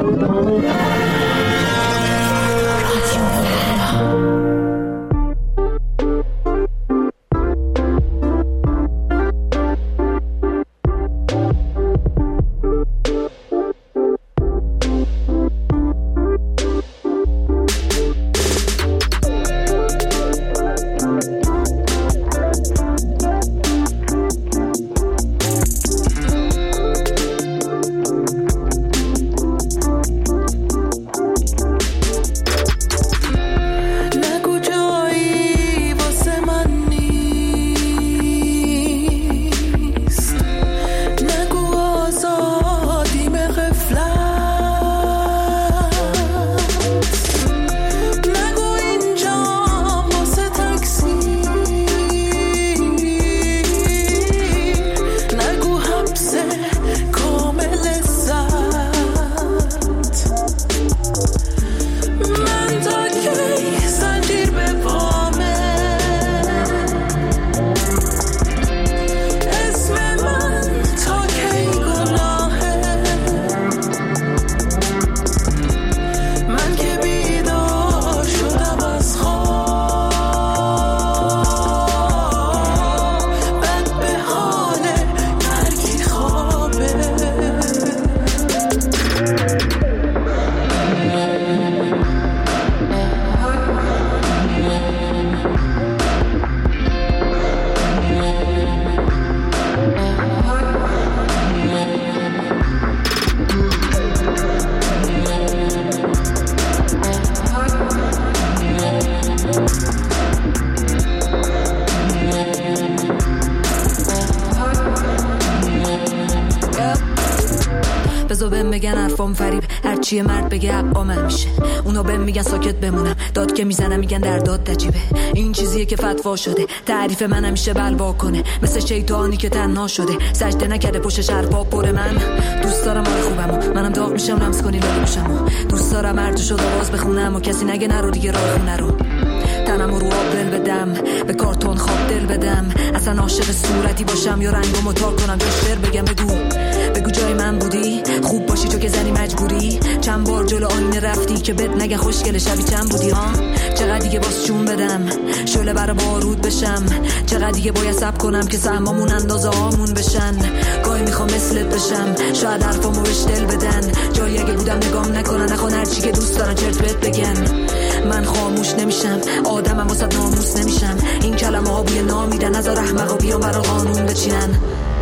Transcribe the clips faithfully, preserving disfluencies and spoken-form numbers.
بزو بهم بگن حرفام فریب، هرچیه مرد بگه حقام میشه. اونا بهم میگن ساکت بمونم، داد که میزنم میگن در داد تجیبه. این چیزیه که فتوا شده، تعریف من همیشه بلوا کنه، مثل شیطانی که تنها شده، سجده نکرده پشتش حرفا پر. من دوست دارم حال خوبمو، منم داغ میشم لمس کنی لاله میشم. دوست دارم هر شد آواز بخونم و کسی نگه نرو دیگه راه خونه رو. تنم رو آب دل بدم، به کارتون خواب دل بدم، اصلا عاشق صورتی باشم یا رنگو متار کنم که شعر بگم. بگو بگو جای من بودی، خوب باشی تو که زنی مجبوری. چند بار جلو آینه رفتی که بد نگه خوشگل شبی چند بودی ها. چقدر دیگه باز چون بدم شعله برا بارود بشم، چقدر دیگه باید صبر کنم که سهمامون اندازه هامون بشن. گاهی میخوام مثلت بشم، شاید حرفامو بهش دل بدن، جایی اگه بودم نگام نکنن، نخوان هرچی که دوست دارن چرت بهت بگن. من خاموش نمیشم، آدمم واسه ناموس نمیشم. این کلمه ها بوی نامیدن، از احمقا بیان برا قانون بچینن.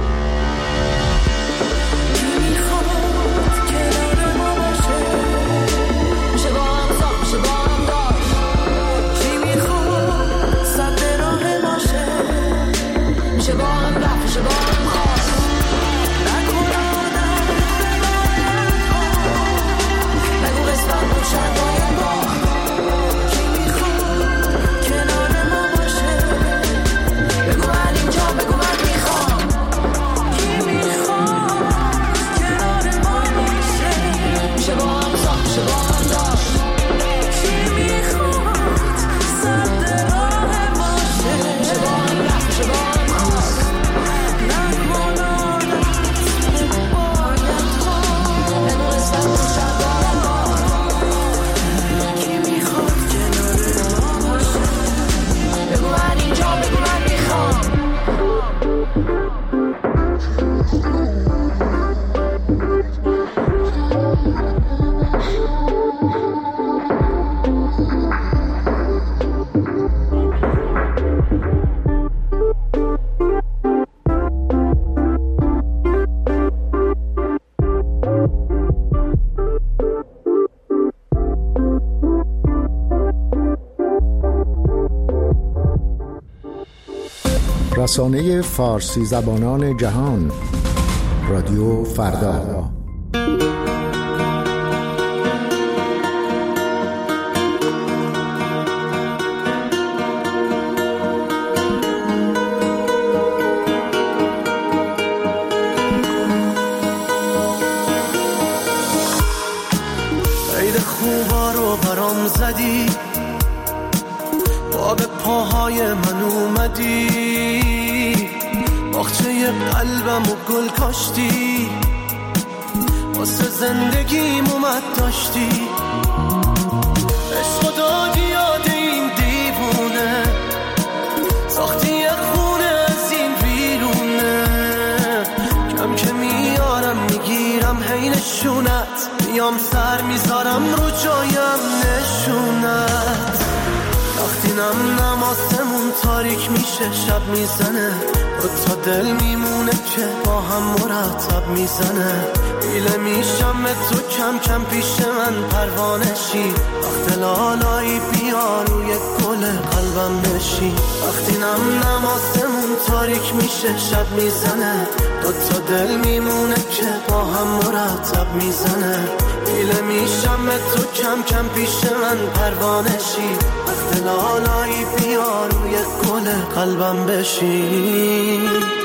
رسانه فارسی زبانان جهان، رادیو فردا. عید خوبا رو برام زدی، با به پاهای من اومدی، باغچه قلبم و گل کاشتی، واسه زندگیم اومد داشتی، عشق دادی یاد این دیوونه، ساختی یه خونه از این ویرونه، کم که میارم میگیرم حینشونت، میام سر میذارم رو جایم نشونت، وقتی نم نماسمون تاریک میشه شب میزنه، دو تا دل میمونه که با هم مرتب میزنه، ایله میشم تو کم کم پیش من پروانشی، وقت لالایی بیا روی گل قلبم بشی، وقتی نم نماسمون تاریک میشه شب میزنه، دو تا دل میمونه که با هم مرتب میزنه، ایله میشم تو کم کم پیش من پروانشی، وقت لالایی بیا روی گل قلبم بشی.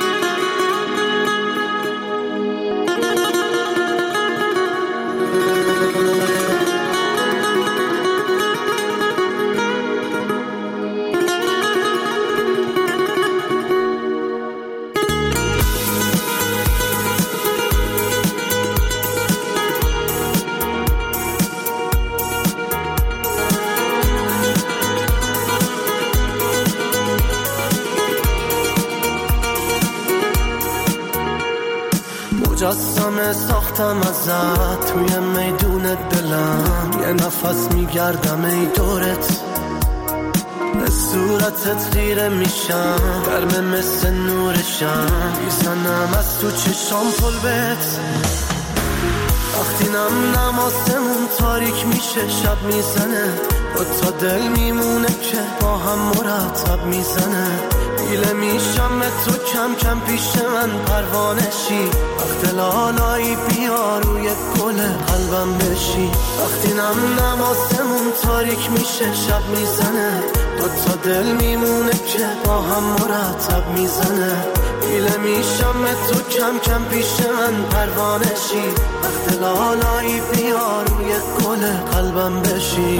مجسمه ساختم ازت توی میدون دلم، یه نفس میگردم ای دورت، به صورتت خیره میشم، گرمه مثل نورشم، میزنم از تو چشام پلبت، وقتی نم نماسمون تاریک میشه شب میزنه، دو تا دل میمونه که با هم مرتب میزنه، ایله میشم تو کم کم پیش من پروانشی، وقت لالایی بیا روی گل قلبم بشی، وقتی نم نماسمون تاریک میشه شب میزنه، دو تا دل میمونه که با هم مرتب میزنه، ایله میشم تو کم کم پیش من پروانشی، وقت لالایی بیا روی گل قلبم بشی.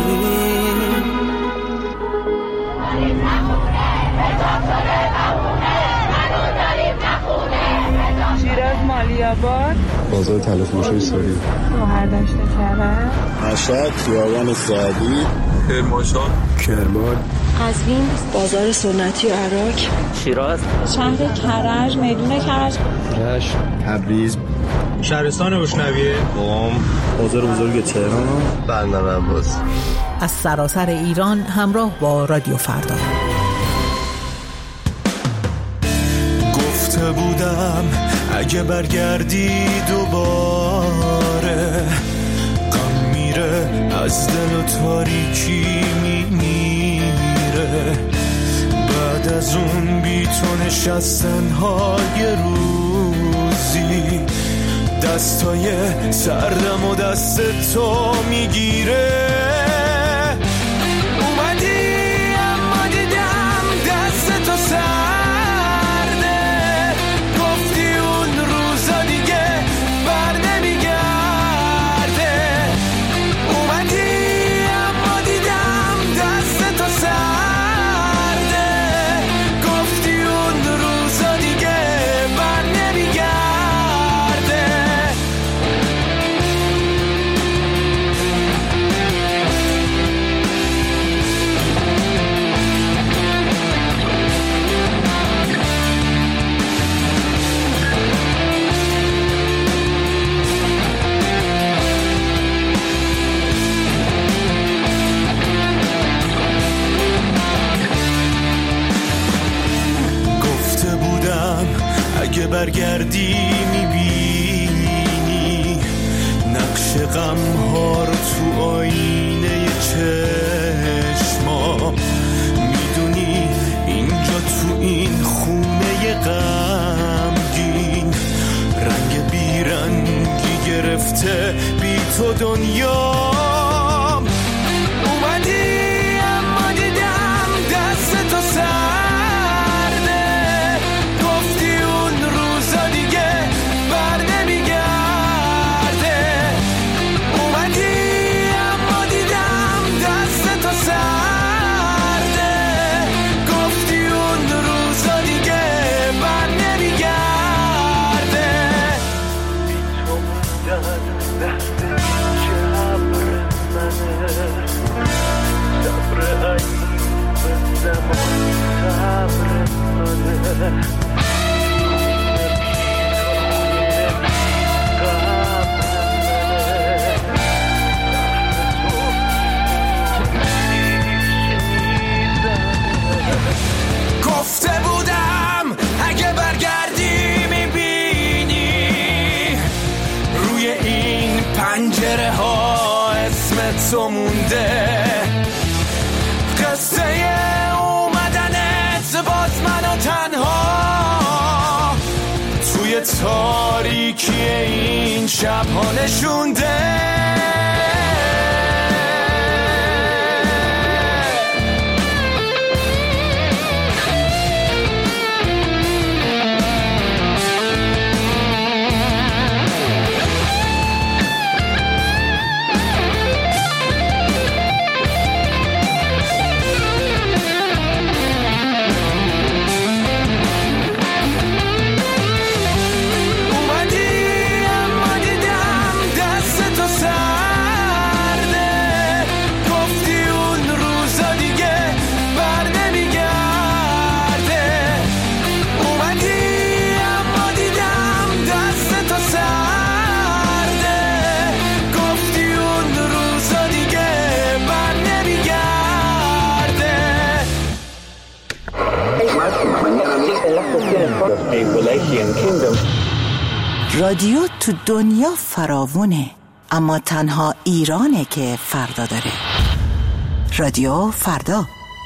شیراز مالی‌آباد، بازار تلفروشی ساری، شهردشت کرج، مشهد خیابان سعدی، کرمانشاه، کرمان، قزوین، بازار سنتی و عراق، شیراز، شهر کرج، میدون کرج، رشت، تبریز، شهرستان روشنویه، قم، بازار بزرگ تهران، بندر عباس. از سراسر ایران همراه با رادیو فردا. گفته بودم اگه برگردی دوباره، غم میره از دل و تاریکی میمیره، بعد از اون بی تو نشستن های روزی، دستای سردم و دست تو میگیره، اومدی اما دیدم دست تو سرده، گفتی اون روزا دیگه بر نمیگرده، اومدی اما دیدم دست تو سرده، گفتی اون روزا دیگه بر نمیگرده. گفته بودم اگه برگردی میبینی نقش غم ها رو تو آینه چشما، میدونی اینجا تو این خونه غمگین رنگ بیرنگی گرفته بی تو دنیام، اومدی اما دیدم دست تو سرده، گفتی اون روزا دیگه بر نمیگرده، اومدی اما دیدم دست تو سرده، گفتی اون روزا دیگه بر نمیگرده. بی تو موندن ستاره ها اسم تو مونده، قصه اومدنت باز منو تنها توی تاریکی این شب ها نشونده. رادیو تو دنیا فراوونه، اما تنها ایرانه که فردا داره. رادیو فردا.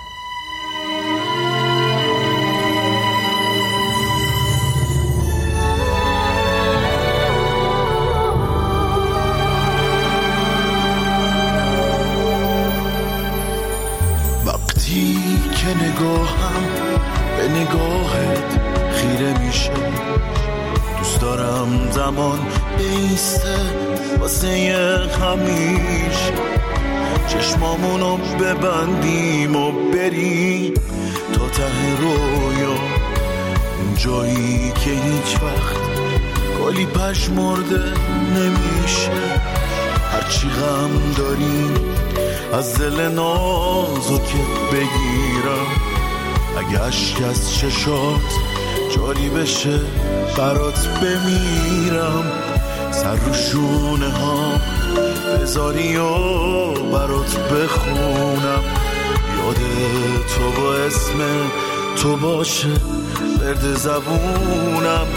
وقتی که نگاهم به نگاهت خیره میشه، دوست دارم زمان بیسته واسه همیشه، چشمامونو ببندیم و بریم تا ته رویا، اون جایی که هیچ وقت گلی پژمرده نمیشه. هرچی غم داریم از دل نازکت بگیرم، اگه اشک از چشات جاری بشه برات بمیرم، سر رو شونه ها بذاری و برات بخونم، یاد تو با اسم تو باشه برد زبونم،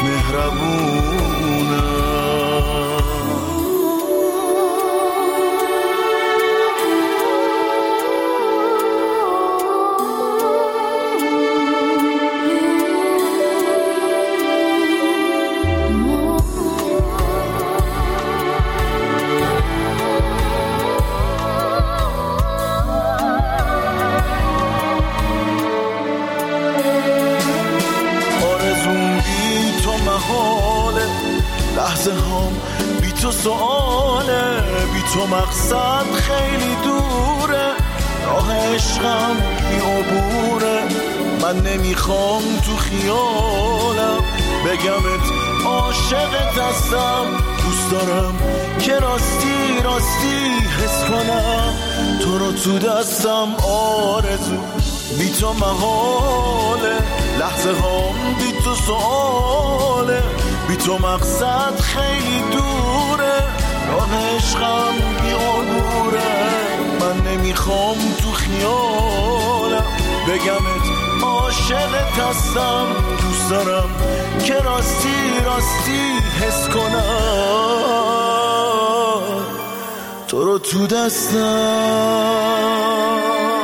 مهربونم. لحظه هم بی تو سؤاله، بی تو مقصد خیلی دوره، راه عشقم بی عبوره، من نمیخوام تو خیالم بگمت عاشقت هستم، دوست دارم که راستی راستی حس کنم تو رو تو دستم، آرزو بی تو محاله، لحظه هم بی تو سؤاله، بی تو مقصد خیلی دوره، راه عشقم بی عبوره، من نمیخوام تو خیالم بگمت عاشقت هستم، دوست دارم که راستی راستی حس کنم تو رو تو دستم.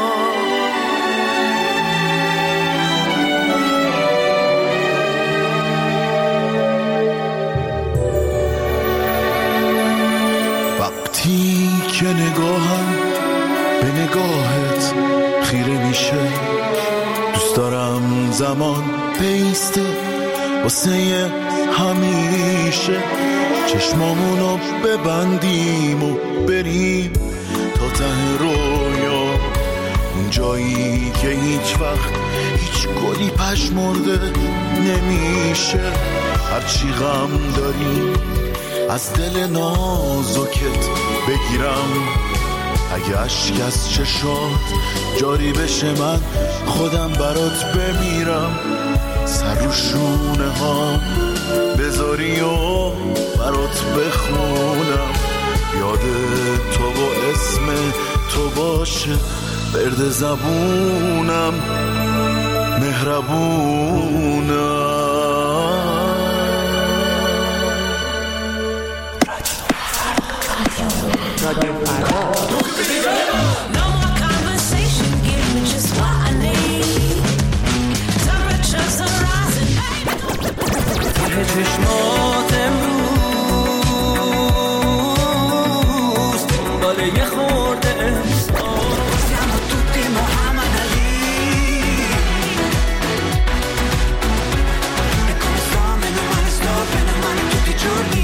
که نگاهم به نگاهت خیره میشه، دوست دارم زمان بیسته واسه همیشه، چشمامونو ببندیم و بریم تا ته رویا، اون جایی که هیچ وقت هیچ گلی پژمرده نمیشه. هرچی غم داریم از دل نازکت بگیرم، اگه اشک از چشات جاری بشه من خودم برات بمیرم، سر رو شونه ها بذاری و برات بخونم، یاد تو با اسم تو باشه برد زبونم، مهربونم. رادیو فردا. چشمات امروز باله یه خورده احساس siamo tutti Muhammad Ali e come sto meno male sto bene male tutti i giorni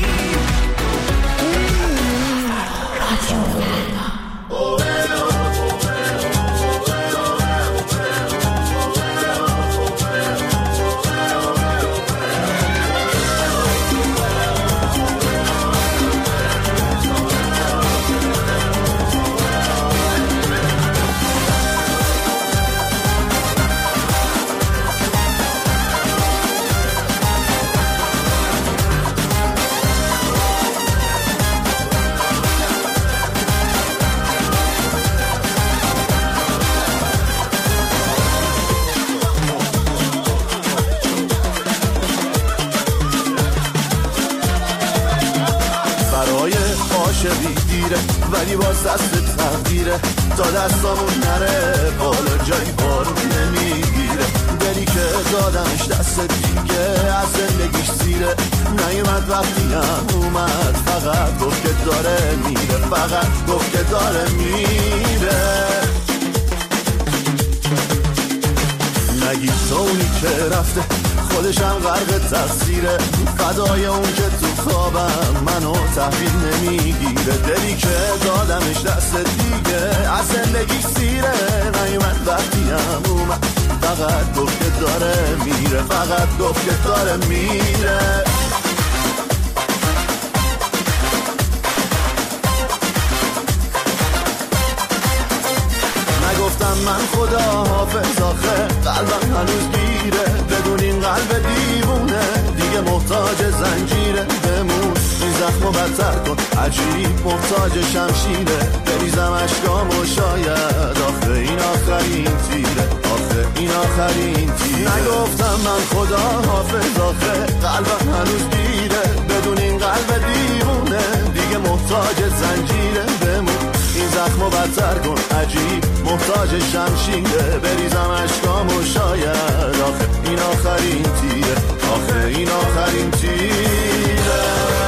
ولی باز دست تقدیره تا دستامون نره بالا جایی بارون نمیگیره دلی که دادمش دست دیگه از زندگیش سیره نیومد وقتی هم اومد فقط گفت که داره میره فقط گفت که داره میره نگی تو اونی که رفته خودشم غرق تقصیره فدای اون که تو خوابم منو تحویل نمیگیره دلی که دادمش دست دیگه از زندگی سیره نیومد وقتی هم اومد فقط گفت که داره میره فقط گفت که داره میره نگفتم من خدا حافظ آخه قلبم هنوز گیره بدون این قلب دیوونه دیگه محتاج زنجیره بمون این زخمو بدتر کن عجیب محتاج شمشیره بریزم اشکام و شاید آخه این آخرین تیره آخه این آخرین تیره نگفتم من خدا حافظ آخه قلبم هنوز گیره بدون این قلب دیوونه دیگه محتاج زنجیره بمون این زخمو بدتر کن عجیب محتاج شمشیره بریزم اشکام و شاید آخه این آخرین تیره آخه این آخرین تیره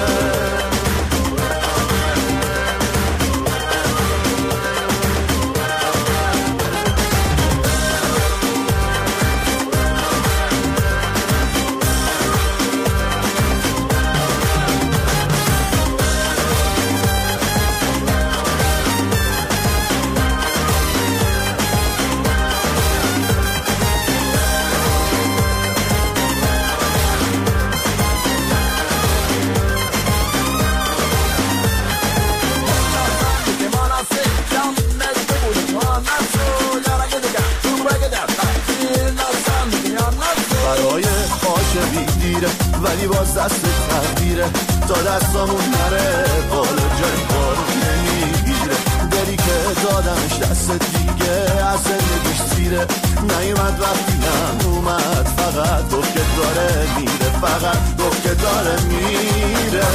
ولی باز دست تقدیره تا دستامون نره بالا جایی بارون نمیگیره دلی که دادمش دست دیگه از زندگیش سیره نیومد وقتی هم اومد فقط گفت که داره میره فقط گفت که داره میره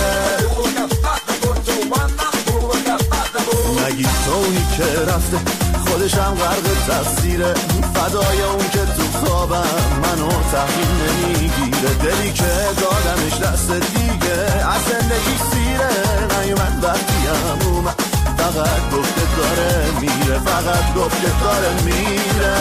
نگی تو اونی که رفته خودشم غرق تقصیره فدای اون که تو خوابم منو تحویل نمیگیره دلی که دادمش دست دیگه از زندگی سیره نیومد وقتی هم اومد فقط گفت که داره میره فقط گفت که داره میره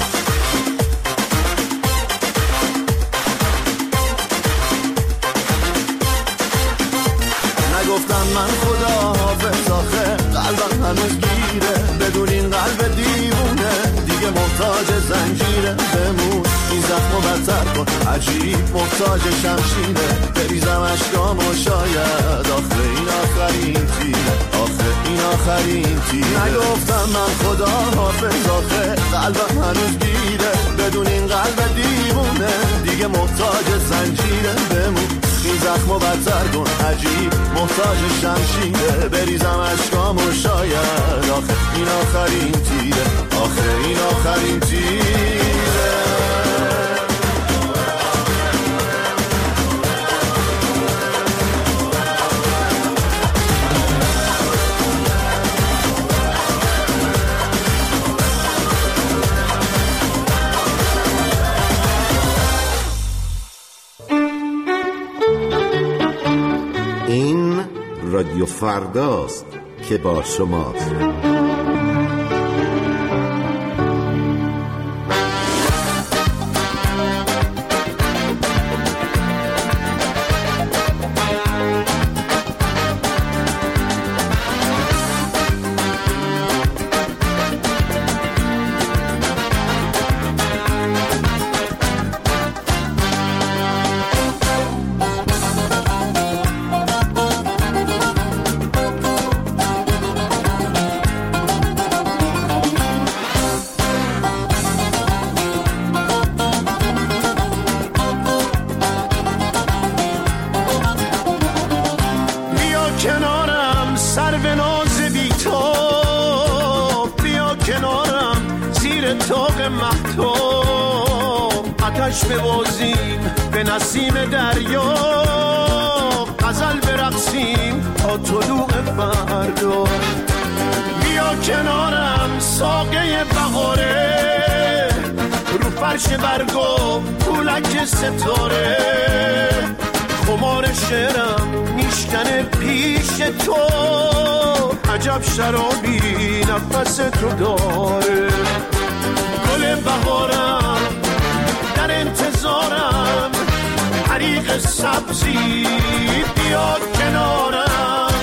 نگفتم من خدا حافظ آخه قلبم هنوز گیره بدون این قلب دیوونه دیگه محتاج زنجیره بمون این زخمو بدتر کن عجیب محتاج شمشیره بریزم اشکام و شاید آخه این آخرین تیره آخه این آخرین تیره نگفتم من خدا حافظ آخه قلبم هنوز گیره بدون این قلب دیوونه دیگه محتاج زنجیره بمون این زخمو بدتر کن عجیب محتاج شمشیره بریزم اشکام و شاید آخه این آخرین تیره آخه این آخرین تیره رادیو فرداست که با شماست. ببازیم به نسیم دریا، غزل برقصیم تا طلوع فردا. بیا کنارم ساقه بهاره، رو فرش برگو پولک ستاره. خمار شعرم میشکنه پیش تو، عجب شرابی نفس تو داره. گل بهارم در انتظارم، حریق سبزی بیا کنارم.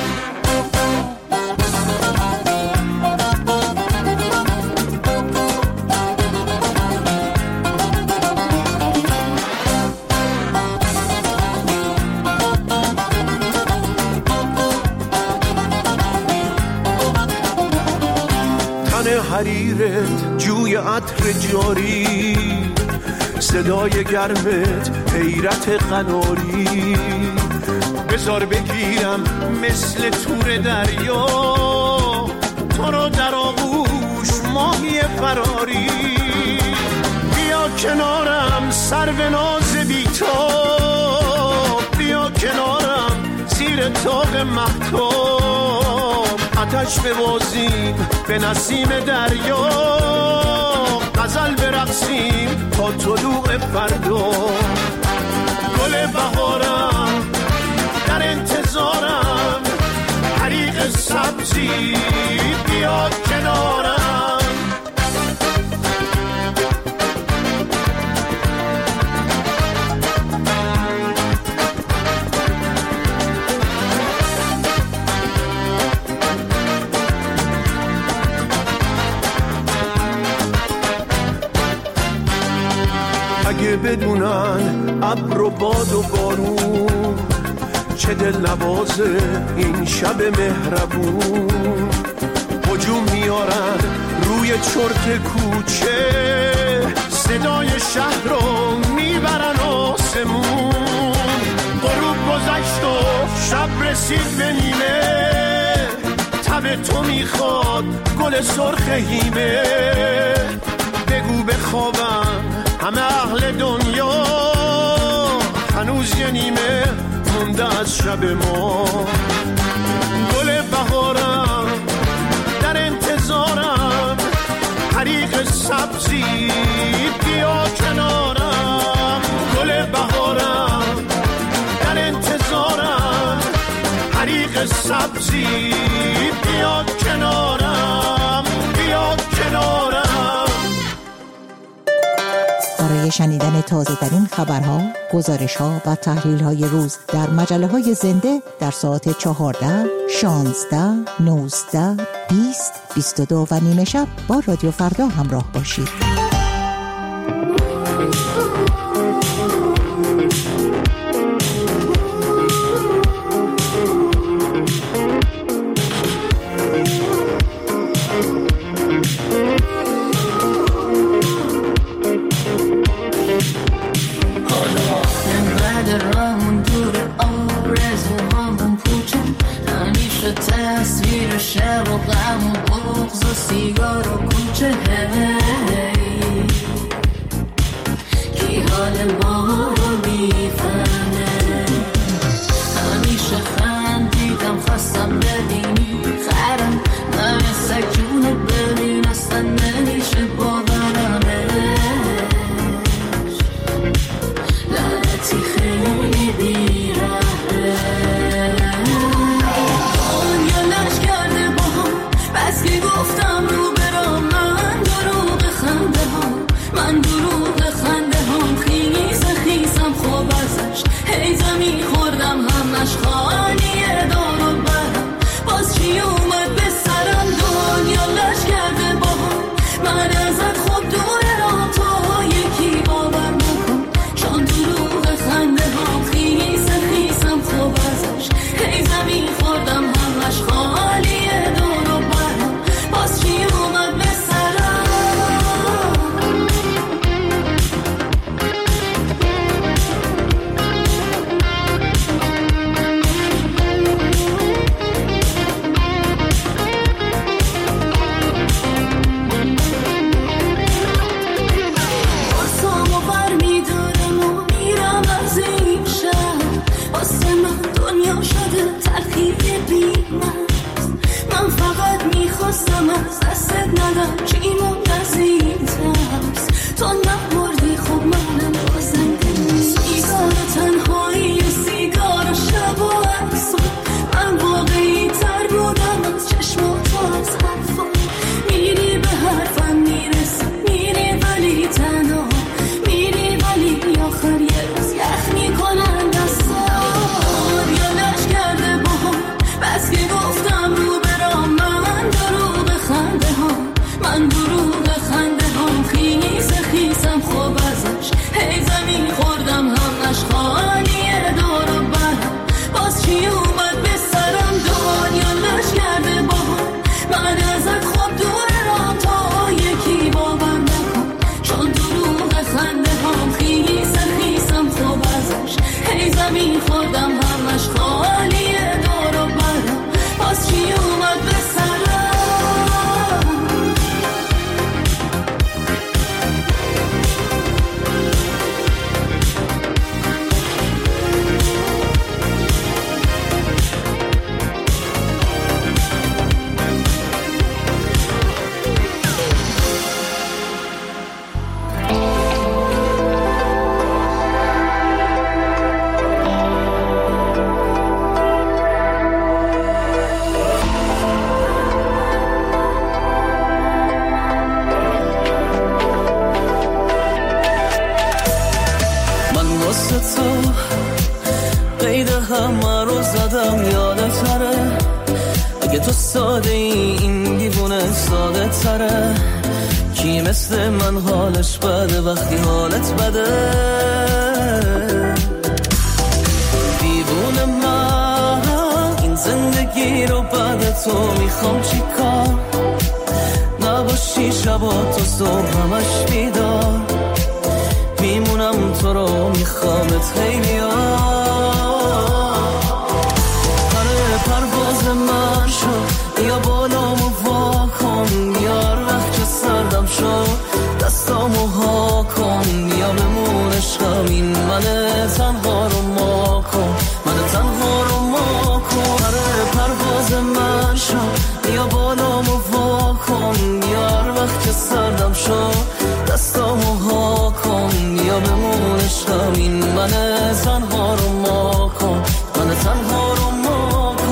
تن حریرت جوی عطر جاری، صدای گرمت حیرت قناری. بذار بگیرم مثل تور دریا، تو رو در آغوش ماهی فراری. بیا کنارم سرو ناز بی‌تاب، بیا کنارم زیر طاق مهتاب. آتش ببازیم به نسیم دریا، غزل برقصیم تا طلوع فردا. گل بهارم در انتظارم، حریق سبزی بیا کنارم. اگه بدونن ابر و باد و بارون، چه دل نوازه این شب مهربون. هجوم میارن روی چرت کوچه، صدای شهر رو میبرن آسمون. غروب گذشت و شب رسید به نیمه، تب تو میخواد گل سرخ هیمه. بگو بخوابم همه اهل دنیا، هنوز یه نیمه مونده از شب ما. گل بهارم در انتظارم، حریق سبزی بیا کنارم. گل بهارم در انتظارم، حریق سبزی بیا کنارم، بیا کنارم. برای شنیدن تازه ترین خبرها، گزارش‌ها و تحلیل‌های روز در مجله‌های زنده در ساعت چهارده، شانزده، نوزده، بیست، بیست و دو و نیمه شب با رادیو فردا همراه باشید. تصویر شب و غم و بغض و سیگار و کوچه، کی حال ما رو میفهمه. همیشه خندیدم خواستم ببینی خرم، من سکونه ببین اصلا نمیشه باورمش. لعنتی خیلی بیرحمه. میترسم از دستت ندم چی مونده زیدست تو نبردی خب منم بازنده سیگار تنهایی سیگار شب و عکس من واقعی تر بودم از چشم و تو از حرفا میری به حرفم میرسی میری ولی تنها میری ولی آخر یه روز یخ میکنن دستان یا لش کرده با هم بس که گفتم رو برام من دروغ خنده ها من دروغ خنده ها خیز خیزم خوب ازش هی زمین خوردم همش خالیه دور و برم باز چی اومد به سرم دنیا لش کرده با هم من ازت خوب دور رام تا یکی باور نکن چون دروغ خنده ها خیز خیزم خوب ازش هی زمین خوردم همش خالیه دور و برم باز چی اومد به سرم همه رو زدم یادت تره اگه تو ساده ای این دیوونه ساده تره کی مثل من حالش بده وقتی حالت بده دیوونه من این زندگی رو بعد تو میخوام چی کار نباشی شبا تو صبح همش بیدار میمونم تو رو میخوامت خیلی پرواز من شد یا بالامو وا کن بیار وقت که سردم شد دستامو ها کن یا بمون عشقم این من تنها رو ما کن من تنها رو ما کن آره پرواز من شد یا بالامو وا کن بیار وقت که سردم شد دستامو ها کن یا بمون عشقم این من تنها رو ما کن من تنها رو ما کن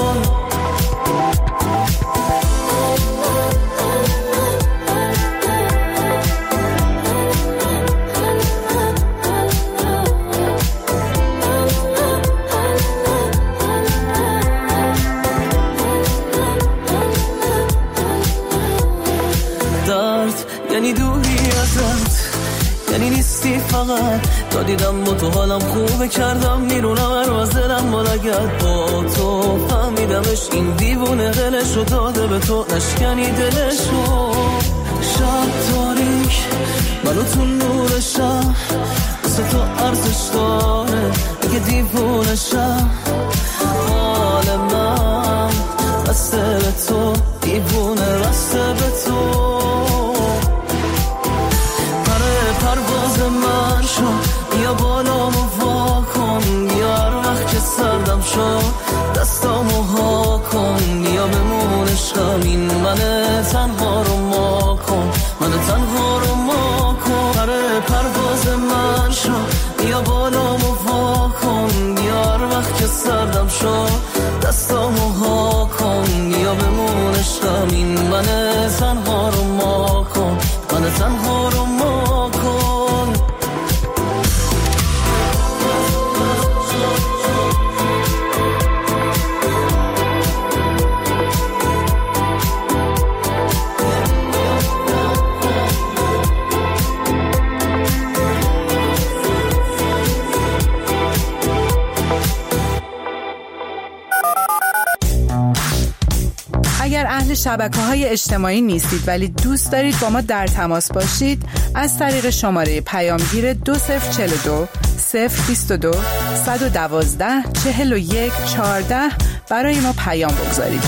درد یعنی دوری ازت یعنی نیستی فقط تا دیدم با تو حالم خوبه کردم میرونم هر از دلم مالگرد با تو فهمیدمش این دیوونه دلشو داده به تو نشکنی دلشو شب تاریک منو تو نورشم واسه تو ارزش داره اگه دیوونشم حال من بسته به تو دیوونه بسته به تو پرواز من شد یا بالامو وا کن بیار وقت که سردم شد دستامو ها کن یا بمون عشقم این من تنها رو ما کن من تنها رو ما کن آره پرواز من شد یا بالامو وا کن بیار وقت که سردم شد دستامو ها کن یا بمون عشقم این من تنها رو ما کن من تنها رو ما کن اگر اهل شبکه‌های اجتماعی نیستید ولی دوست دارید با ما در تماس باشید از طریق شماره پیامگیر دو صفر چهل و دو صفر بیست و دو صد و دوازده چهل و یک چهارده برای ما پیام بگذارید.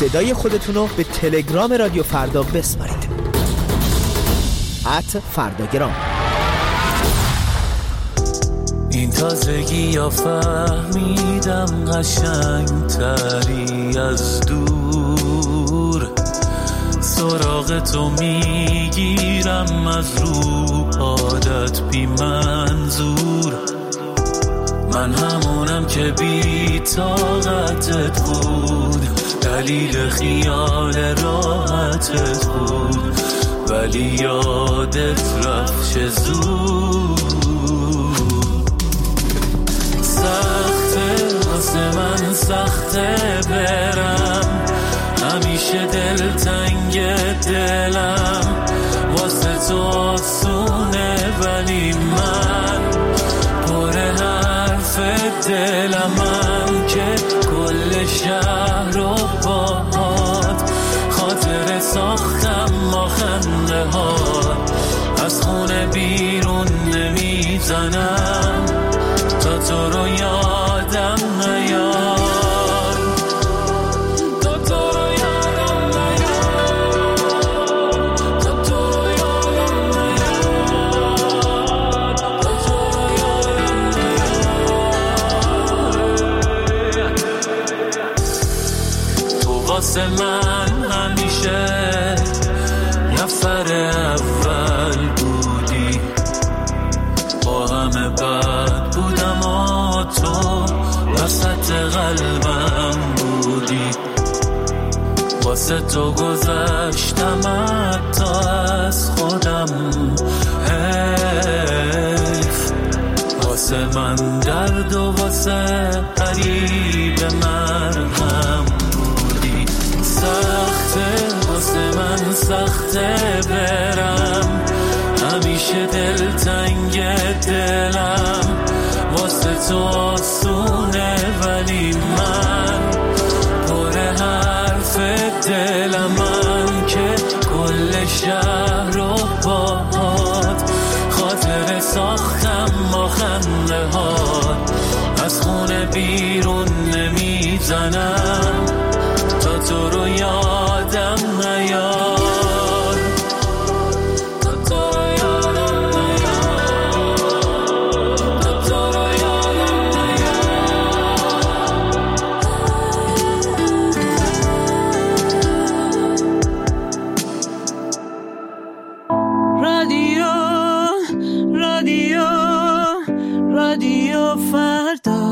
صدای خودتون رو به تلگرام رادیو فردا بسپارید. ات فرداگرام. این تازگی یا فهمیدم قشنگ تری از دور، سراغ تو میگیرم از رو عادت بی منظور. من همونم که بی طاقتت بود، دلیل خیال راحتت بود، ولی یادت رفت چه زود. سخته واسه من سخته برم، همیشه دل تنگ دلم، واسه تو آسونه ولی من پر حرف دلمم که کل شهر رو باهات خاطر ساختم ما خنده ها، از خونه بیرون نمیزنم تا تو رو یادم نیاد. واسه من همیشه نفر اول بودی، با همه بد بودم و تو وسط قلبم بودی. واسه تو گذشتم حتی از خودم، حیف. واسه من درد و واسه قریب مرهم، سخته واسه من سخته برم، همیشه دل تنگ دلم، واسه تو آسونه ولی من پر حرف دلمم که کل شهر رو باهات خاطر ساختم ما خنده ها، از خونه بیرون نمیزنم تا تو رو یادم نیاد. رادیو رادیو رادیو فردا.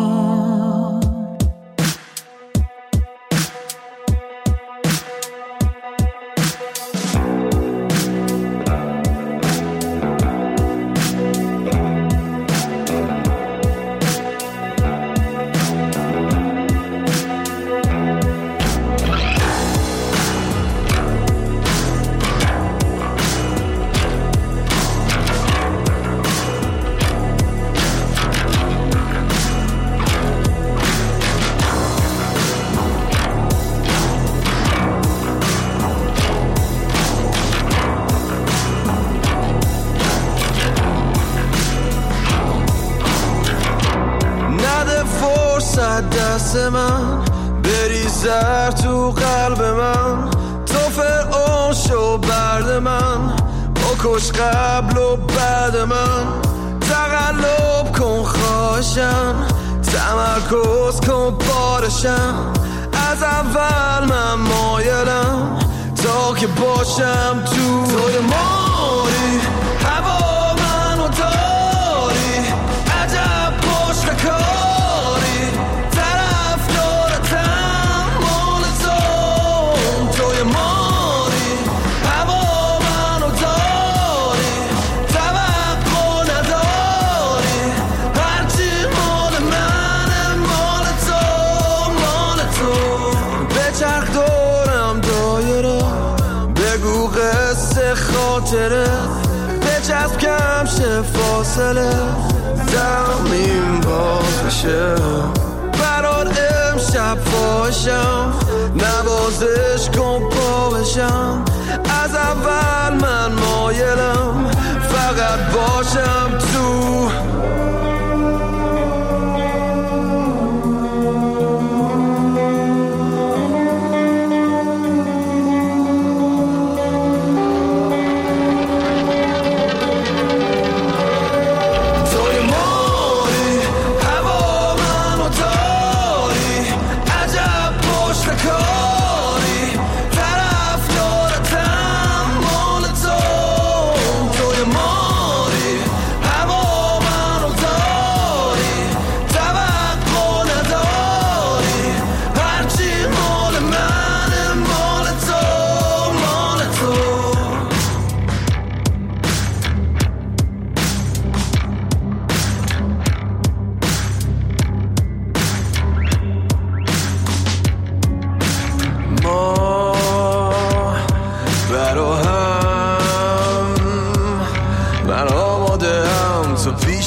دست من بریزر تو قلب من، تو فرعون شو برد من، بکش قبل و بعد من، تقلب کن خواهشم، تمرکز کن بارشم، از اول من مایلم تا که باشم تو. توی ماری هوا منو داری، عجب پشت کاری، طرف دارتم مال تو. توی ماری هوا منو داری، توقع نداری، هرچی مال منه مال تو، مال تو. بچرخ دورم دایره، بگو قصه خاطره، بچسب کم شه فاصله، زمین باز بشه برات امشب فاشم، نوازش کن پا بشم، از اول من مایلم فقط باشم تو.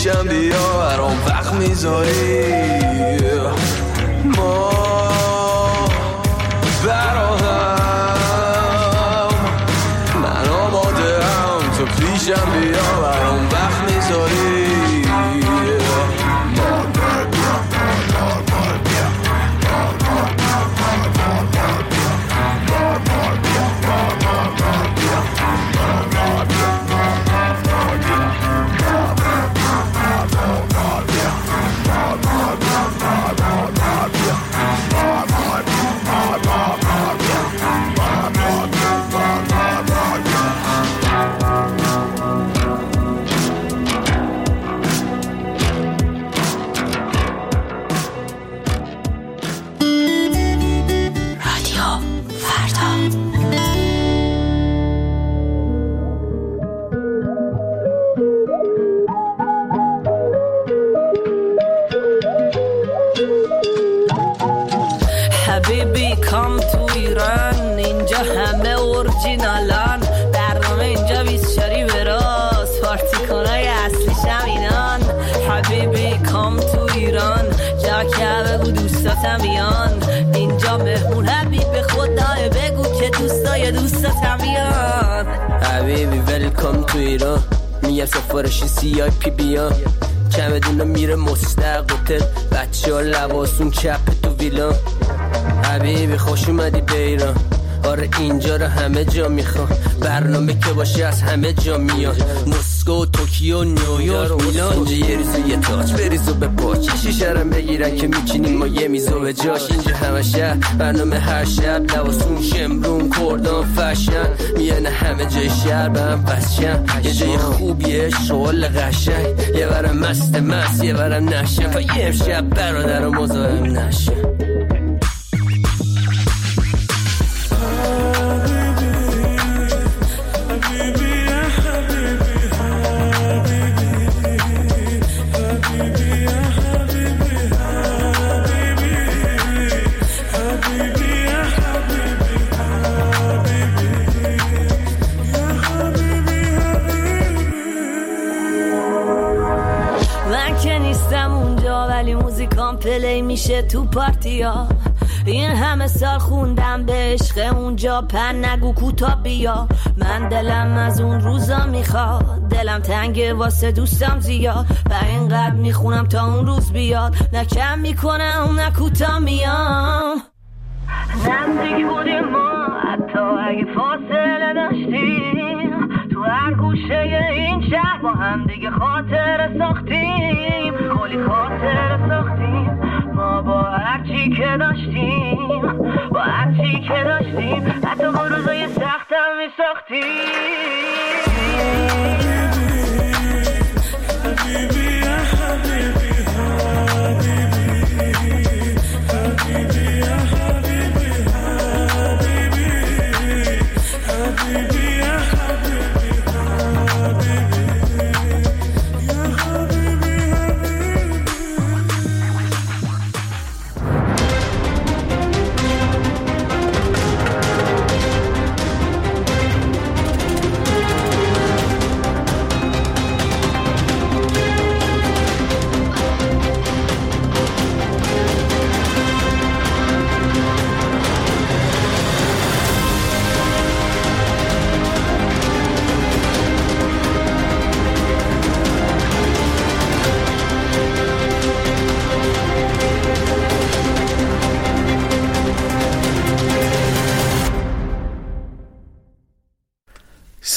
پیشم بیا برام وقت میذاری ما برا هم من آماده هم تو پیشم بیا برام وقت میذاری حبیبی کام تو ایران اینجا همه اورجینالان برنامه اینجا بیست شاری براست پارتی کنای اصلیش هم اینان حبیبی کام تو ایران جا که بگو دوستاتم بیان اینجا مهمون حبیب خدای بگو که دوستای دوستاتم بیان حبیبی ویلکام تو ایران میگم سفارشی سی آی پی بیان چمدونا میره مستق هتل بچه ها لباسون چپ تو ویلان حبیبی خوش اومدی به ایران آره اینجا رو همه جا میخوام برنامه که باشه از همه جا میان مسکو توکیو نیویورک میلان اینجا یه ریزو یه تاج بریزو به پاچ شیشه رم بگیرن که میچینیم ما یه میزو به جاش اینجا همه شهر برنامه هر شب لباسون شمرون کردان فشن میانه همه جای شهر به هم پسشن یه جای خوبیه شغل قشنگ یه برم مست مست یه برم نشن و یه شب برادر و مزاهم نشن پلی میشه تو پارتیا این همه سال خوندم به عشق اونجا پن نگو کوتا بیا من دلم از اون روزا میخواد دلم تنگه واسه دوستم زیاد و اینقدر میخونم تا اون روز بیاد نه کم میکنم نه کوتا میام نزدیک بودیم ما حتی اگه فاصله داشتیم تو هر گوشه این شهر با هم دیگه خاطر ساختیم کلی خاطر ساختیم ما با هرچی که داشتیم با هرچی که داشتیم حتی با روزای سختم می ساختیم